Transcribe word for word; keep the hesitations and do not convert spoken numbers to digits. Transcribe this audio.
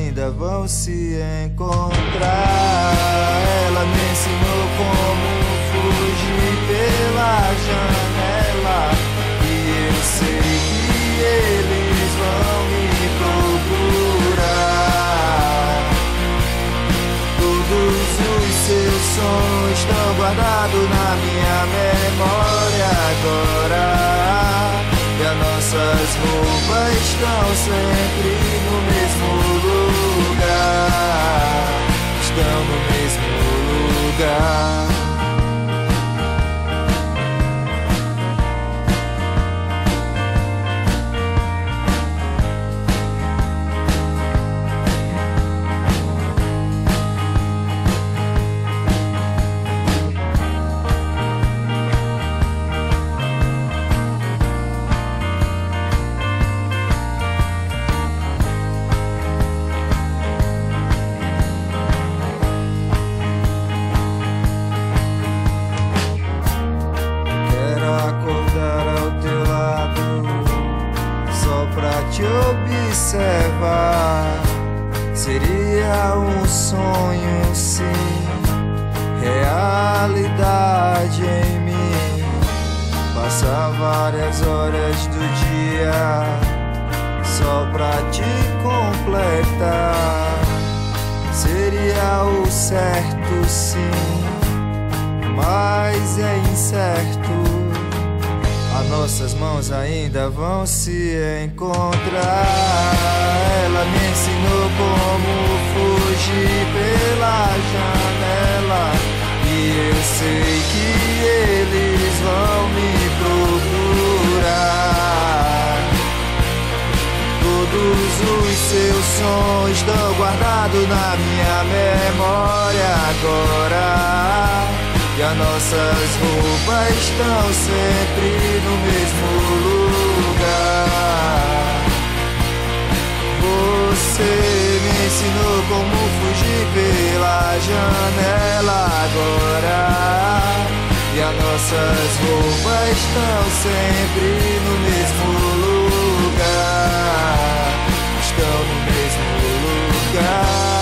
ainda vão se encontrar. Ela me ensinou como fugir pela janela, e eu sei que eles vão me procurar. Todos os seus sonhos estão guardados na minha memória agora, e as nossas roupas estão sempre no mesmo lugar. Estão no mesmo lugar. Pra te observar, seria um sonho sim, realidade em mim. Passar várias horas do dia só pra te completar, seria o certo sim, mas é incerto. As nossas mãos ainda vão se encontrar. Ela me ensinou como fugir pela janela, e eu sei que eles vão me procurar. Todos os seus sonhos estão guardados na minha memória agora, e as nossas roupas estão sempre no mesmo lugar. Você me ensinou como fugir pela janela agora, e as nossas roupas estão sempre no mesmo lugar. Estão no mesmo lugar.